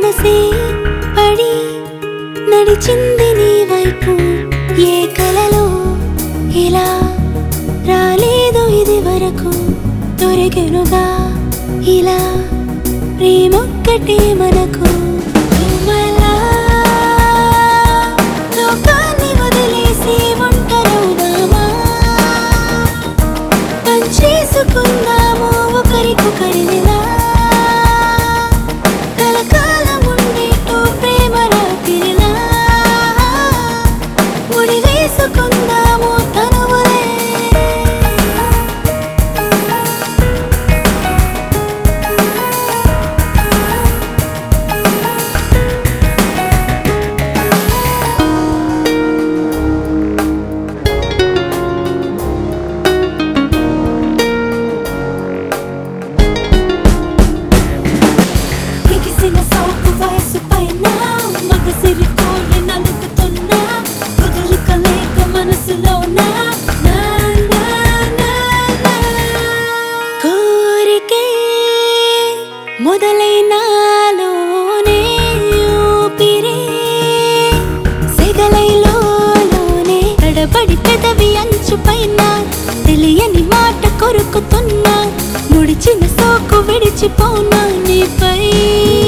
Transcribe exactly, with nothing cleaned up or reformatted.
మనసే పడి నడిచింది నీ వైపు ఏ కలలో ఇలా రాలేదు ఇది వరకు దొరికెనుగా ఇలా ప్రేమొక్కటే మనకు నువ్వలా లోకాన్ని వదిలేసి ఒంటరవుదామా పంచేసుకుందాము ఒకరికొకరిలా కలకాలం ఉండేటో ప్రేమ రాత్రిలా ముడి వేసుకుందాము తనువులే మొదలైనాలోనే ఊపిరే సెగలైలోనే తడబడి పెదవి అంచుపైన తెలియని మాట కొరుకుతున్నా ముడిచిన సోకు విడిచిపోనా నీపై